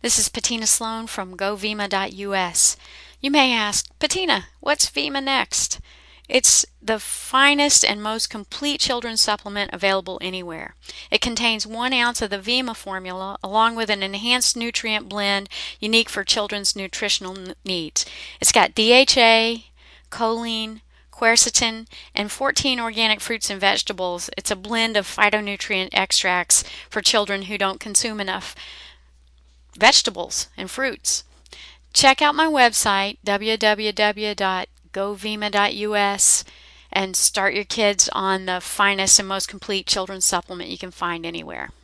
This is Patina Sloan from govima.us. You may ask, Patina, what's Vima Next? It's the finest and most complete children's supplement available anywhere. It contains 1 ounce of the Vima formula along with an enhanced nutrient blend unique for children's nutritional needs. It's got DHA, choline, quercetin, and 14 organic fruits and vegetables. It's a blend of phytonutrient extracts for children who don't consume enough vegetables and fruits. Check out my website, www.govima.us, and start your kids on the finest and most complete children's supplement you can find anywhere.